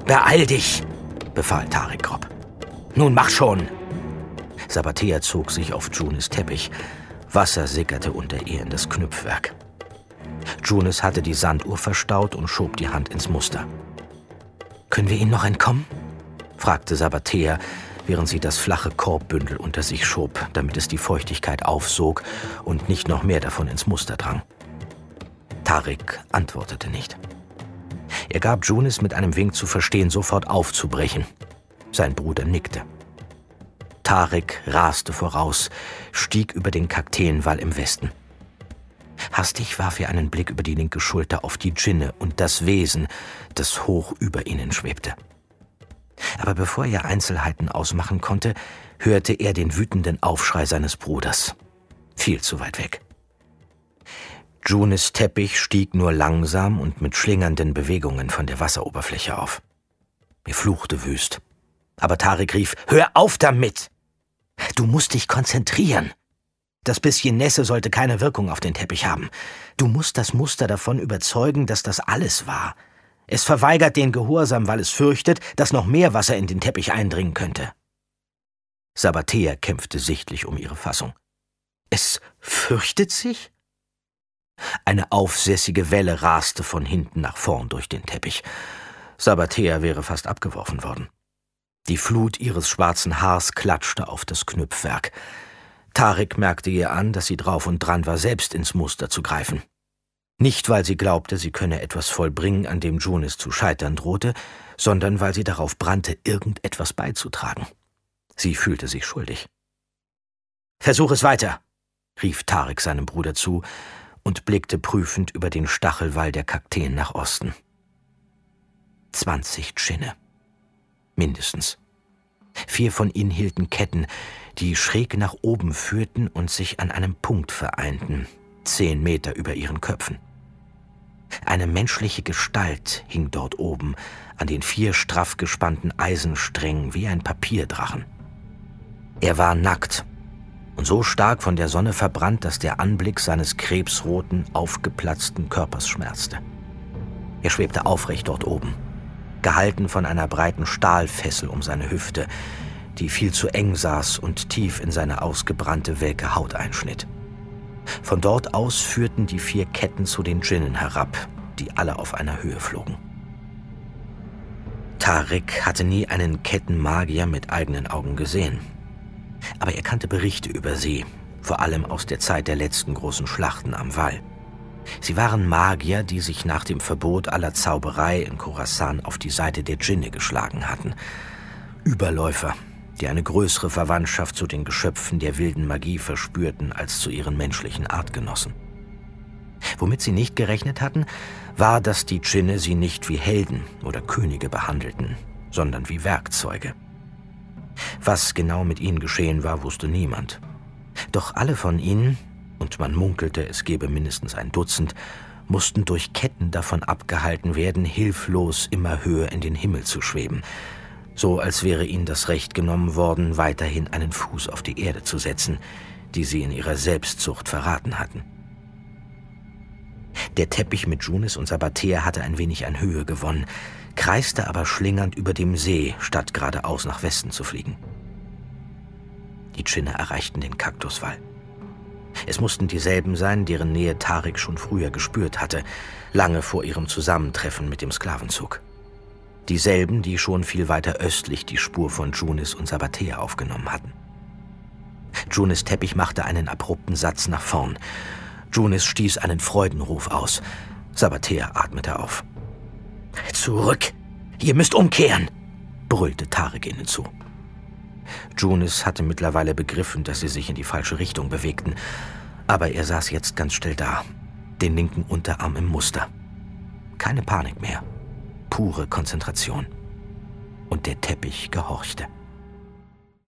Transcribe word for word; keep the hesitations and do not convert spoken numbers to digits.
»Beeil dich«, befahl Tarek grob. »Nun mach schon!« Sabathea zog sich auf Junis Teppich. Wasser sickerte unter ihr in das Knüpfwerk. Junis hatte die Sanduhr verstaut und schob die Hand ins Muster. »Können wir ihnen noch entkommen?« fragte Sabathea, während sie das flache Korbbündel unter sich schob, damit es die Feuchtigkeit aufsog und nicht noch mehr davon ins Muster drang. Tarek antwortete nicht. Er gab Junis mit einem Wink zu verstehen, sofort aufzubrechen. Sein Bruder nickte. Tarek raste voraus, stieg über den Kakteenwall im Westen. Hastig warf er einen Blick über die linke Schulter auf die Dschinne und das Wesen, das hoch über ihnen schwebte. Aber bevor er Einzelheiten ausmachen konnte, hörte er den wütenden Aufschrei seines Bruders. Viel zu weit weg. Junis Teppich stieg nur langsam und mit schlingernden Bewegungen von der Wasseroberfläche auf. Er fluchte wüst. Aber Tarek rief, »Hör auf damit! Du musst dich konzentrieren! Das bisschen Nässe sollte keine Wirkung auf den Teppich haben. Du musst das Muster davon überzeugen, dass das alles war. Es verweigert den Gehorsam, weil es fürchtet, dass noch mehr Wasser in den Teppich eindringen könnte.« Sabathea kämpfte sichtlich um ihre Fassung. »Es fürchtet sich?« Eine aufsässige Welle raste von hinten nach vorn durch den Teppich. Sabathea wäre fast abgeworfen worden. Die Flut ihres schwarzen Haars klatschte auf das Knüpfwerk. Tarek merkte ihr an, dass sie drauf und dran war, selbst ins Muster zu greifen. Nicht, weil sie glaubte, sie könne etwas vollbringen, an dem Junis zu scheitern drohte, sondern weil sie darauf brannte, irgendetwas beizutragen. Sie fühlte sich schuldig. »Versuch es weiter«, rief Tarek seinem Bruder zu und blickte prüfend über den Stachelwall der Kakteen nach Osten. Zwanzig Dschinne. Mindestens. Vier von ihnen hielten Ketten, die schräg nach oben führten und sich an einem Punkt vereinten, zehn Meter über ihren Köpfen. Eine menschliche Gestalt hing dort oben, an den vier straff gespannten Eisensträngen wie ein Papierdrachen. Er war nackt und so stark von der Sonne verbrannt, dass der Anblick seines krebsroten, aufgeplatzten Körpers schmerzte. Er schwebte aufrecht dort oben, gehalten von einer breiten Stahlfessel um seine Hüfte, die viel zu eng saß und tief in seine ausgebrannte, welke Haut einschnitt. Von dort aus führten die vier Ketten zu den Djinnen herab, die alle auf einer Höhe flogen. Tarek hatte nie einen Kettenmagier mit eigenen Augen gesehen. Aber er kannte Berichte über sie, vor allem aus der Zeit der letzten großen Schlachten am Wall. Sie waren Magier, die sich nach dem Verbot aller Zauberei in Khorasan auf die Seite der Dschinne geschlagen hatten. Überläufer, die eine größere Verwandtschaft zu den Geschöpfen der wilden Magie verspürten als zu ihren menschlichen Artgenossen. Womit sie nicht gerechnet hatten, war, dass die Dschinne sie nicht wie Helden oder Könige behandelten, sondern wie Werkzeuge. Was genau mit ihnen geschehen war, wusste niemand. Doch alle von ihnen, und man munkelte, es gebe mindestens ein Dutzend, mussten durch Ketten davon abgehalten werden, hilflos immer höher in den Himmel zu schweben, so als wäre ihnen das Recht genommen worden, weiterhin einen Fuß auf die Erde zu setzen, die sie in ihrer Selbstsucht verraten hatten. Der Teppich mit Junis und Sabathea hatte ein wenig an Höhe gewonnen, kreiste aber schlingernd über dem See, statt geradeaus nach Westen zu fliegen. Die Dschinne erreichten den Kaktuswall. Es mussten dieselben sein, deren Nähe Tarek schon früher gespürt hatte, lange vor ihrem Zusammentreffen mit dem Sklavenzug. Dieselben, die schon viel weiter östlich die Spur von Junis und Sabathea aufgenommen hatten. Junis Teppich machte einen abrupten Satz nach vorn. Junis stieß einen Freudenruf aus. Sabathea atmete auf. »Zurück! Ihr müsst umkehren!« brüllte Tarek ihnen zu. Junis hatte mittlerweile begriffen, dass sie sich in die falsche Richtung bewegten, aber er saß jetzt ganz still da, den linken Unterarm im Muster. Keine Panik mehr, pure Konzentration. Und der Teppich gehorchte.